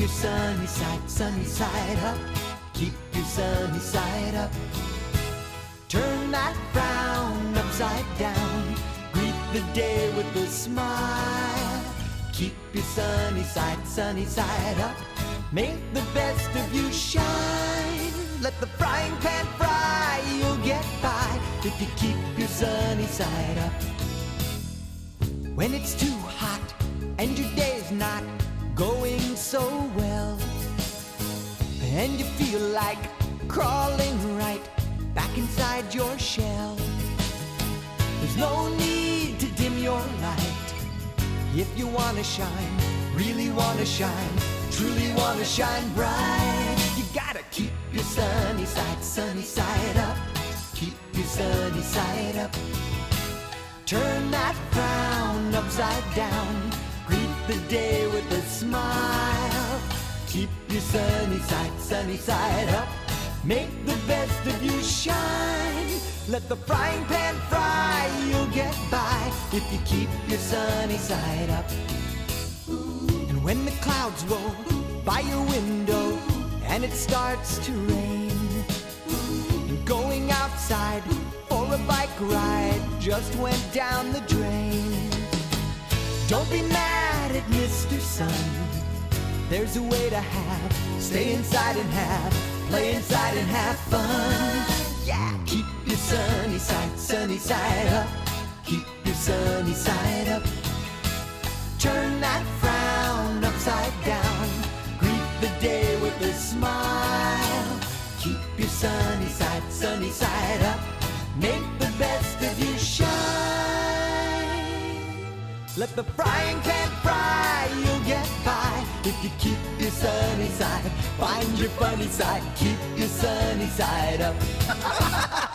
your sunny side up. Keep your sunny side up. Turn that frown upside down. Greet the day with a smile. Keep your sunny side up. Make the best of you shine. Let the frying pan fry, you'll get by if you keep your sunny side up. When it's too hot and your day's not going so well, and you feel like crawling right back inside your shell, there's no need to dim your light. If you wanna shine, really wanna shine, truly wanna shine bright, you gotta keep your sunny side up. Keep your sunny side up. Turn that frown upside down. Greet the day with a smile. Keep your sunny side up. Make the best of you shine. Let the frying pan fry, you'll get by if you keep your sunny side up. And when the clouds roll by your window and it starts to rain, and going outside for a bike ride just went down the drain, don't be mad at Mr. Sun. There's a way to stay inside and play inside and have fun. Yeah, keep your sunny side up. Keep your sunny side up. Turn that frown upside down. Greet the day with a smile. Keep your sunny side up. Make the best of you shine. Let the frying pan fry, you'll get by if you keep your sunny side. Find your funny side, keep your sunny side up.